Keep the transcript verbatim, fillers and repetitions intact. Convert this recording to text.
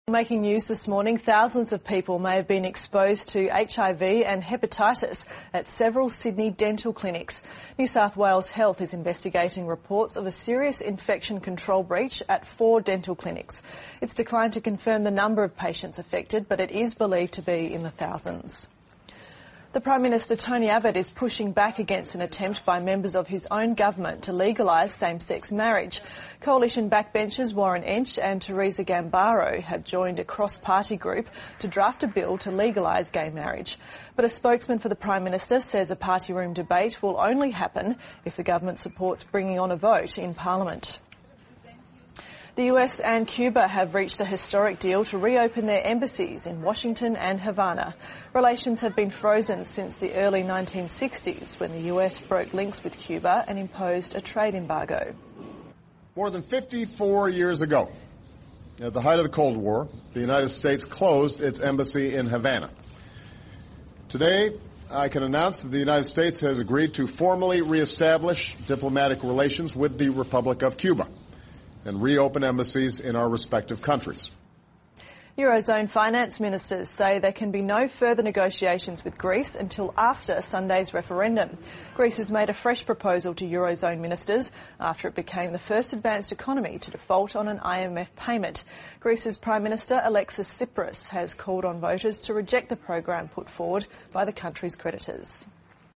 Making news this morning, thousands of people may have been exposed to H I V and hepatitis at several Sydney dental clinics. New South Wales Health is investigating reports of a serious infection control breach at four dental clinics. It's declined to confirm the number of patients affected, but it is believed to be in the thousands. The Prime Minister Tony Abbott is pushing back against an attempt by members of his own government to legalise same-sex marriage. Coalition backbenchers Warren Entsch and Theresa Gambaro have joined a cross-party group to draft a bill to legalise gay marriage. But a spokesman for the Prime Minister says a party room debate will only happen if the government supports bringing on a vote in Parliament. The U S and Cuba have reached a historic deal to reopen their embassies in Washington and Havana. Relations have been frozen since the early nineteen sixties, when the U S broke links with Cuba and imposed a trade embargo. More than fifty-four years ago, at the height of the Cold War, the United States closed its embassy in Havana. Today, I can announce that the United States has agreed to formally reestablish diplomatic relations with the Republic of Cuba and reopen embassies in our respective countries. Eurozone finance ministers say there can be no further negotiations with Greece until after Sunday's referendum. Greece has made a fresh proposal to Eurozone ministers after it became the first advanced economy to default on an I M F payment. Greece's Prime Minister Alexis Tsipras has called on voters to reject the program put forward by the country's creditors.